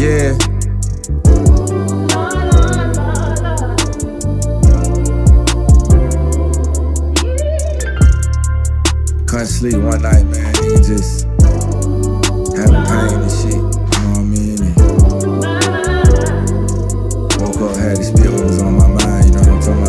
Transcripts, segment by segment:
Yeah. Couldn't sleep one night, man. Nigga just having pain and shit. You know what I mean? And woke up, had to spit what was on my mind. You know what I'm talking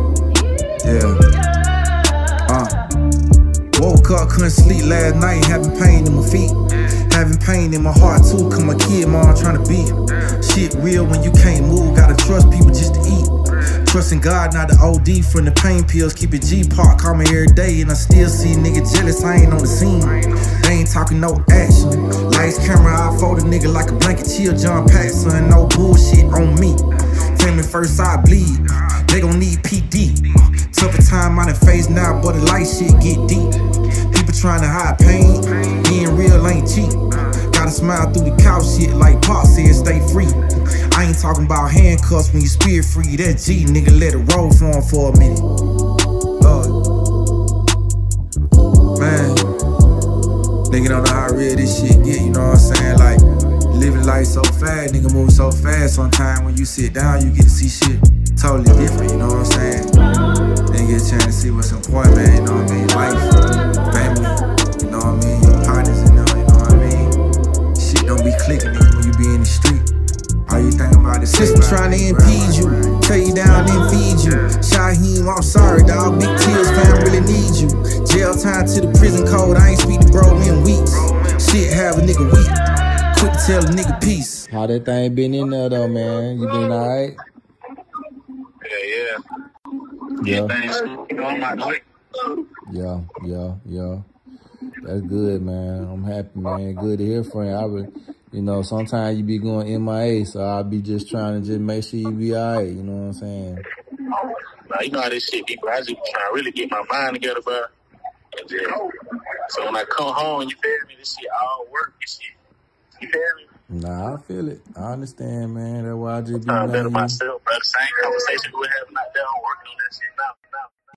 about? Yeah. Woke up, couldn't sleep last night, having pain in my feet. Having pain in my heart too, cause my kid mom trying to beat. Shit real when you can't move, gotta trust people just to eat. Trusting God, not the OD from the pain pills. Keep it G-Park, call me every day, and I still see nigga jealous, I ain't on the scene. They ain't talking no action. Lights, camera, I fold a nigga like a blanket, chill, John Paxson, no bullshit on me. Family first, I bleed, they gon' need PD. Tougher time on the face now, but the light shit get deep. People trying to hide pain, being real ain't cheap. Gotta smile through the couch shit like Pop said, stay free. I ain't talking about handcuffs when you spirit free. That G, nigga, let it roll for him for a minute. Man, nigga don't know how real this shit get, you know what I'm saying? Like, living life so fast, nigga move so fast. Sometimes when you sit down, you get to see shit totally different, you know what I'm saying? Then get a chance to see what's important, man, you know what I mean? Life, family, you know what I mean? Your partners in there, you know what I mean? Shit don't be clicking, nigga, when you be in the street. All you think about is system trying to impede you, tear you down and feed you. Shaheem, I'm sorry, dog. Big tears, fam, really need you. Jail time to the prison code. I ain't speak to bro in weeks. Shit have a nigga weak. Quick to tell a nigga peace. How that thing been in there though, man? You been alright? Yeah. Yeah. That's good, man. I'm happy, man. Good to hear from you. You know, sometimes you be going MIA, so I'll be just trying to just make sure you be alright, you know what I'm saying? Now, you know how this shit be, bro. I just trying to really get my mind together, bro. And just, so when I come home, you feel me, this shit all work and shit. You feel me? Nah, I feel it. I understand, man. That's why I just be trying to better myself, bro. The same conversation we were having out there, I'm working on that shit now.